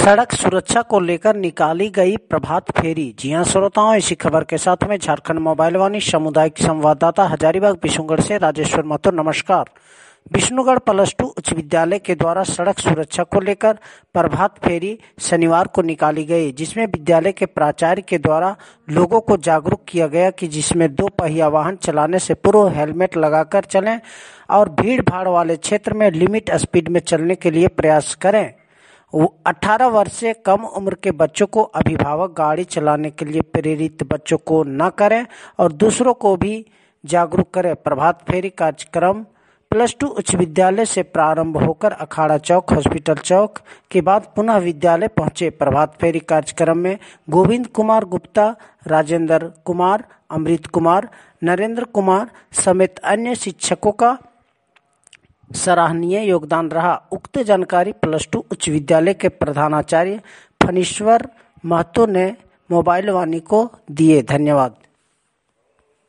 सड़क सुरक्षा को लेकर निकाली गई प्रभात फेरी। जी हां श्रोताओं, इसी खबर के साथ में झारखंड मोबाइल वाणी सामुदायिक संवाददाता हजारीबाग विष्णुगढ़ से राजेश्वर महतो। नमस्कार। विष्णुगढ़ +2 उच्च विद्यालय के द्वारा सड़क सुरक्षा को लेकर प्रभात फेरी शनिवार को निकाली गई, जिसमें विद्यालय के प्राचार्य के द्वारा लोगों को जागरूक किया गया कि जिसमें 2 पहिया वाहन चलाने से पूर्व हेलमेट लगाकर चलें और भीड़ भाड़ वाले क्षेत्र में लिमिट स्पीड में चलने के लिए प्रयास करें। 18 वर्ष से कम उम्र के बच्चों को अभिभावक गाड़ी चलाने के लिए प्रेरित बच्चों को न करें और दूसरों को भी जागरूक करें। प्रभात फेरी कार्यक्रम +2 उच्च विद्यालय से प्रारंभ होकर अखाड़ा चौक, हॉस्पिटल चौक के बाद पुनः विद्यालय पहुंचे। प्रभात फेरी कार्यक्रम में गोविंद कुमार गुप्ता, राजेंद्र कुमार, अमृत कुमार, नरेंद्र कुमार समेत अन्य शिक्षकों का सराहनीय योगदान रहा। उक्त जानकारी +2 उच्च विद्यालय के प्रधानाचार्य फणीश्वर महतो ने मोबाइल वाणी को दिए। धन्यवाद।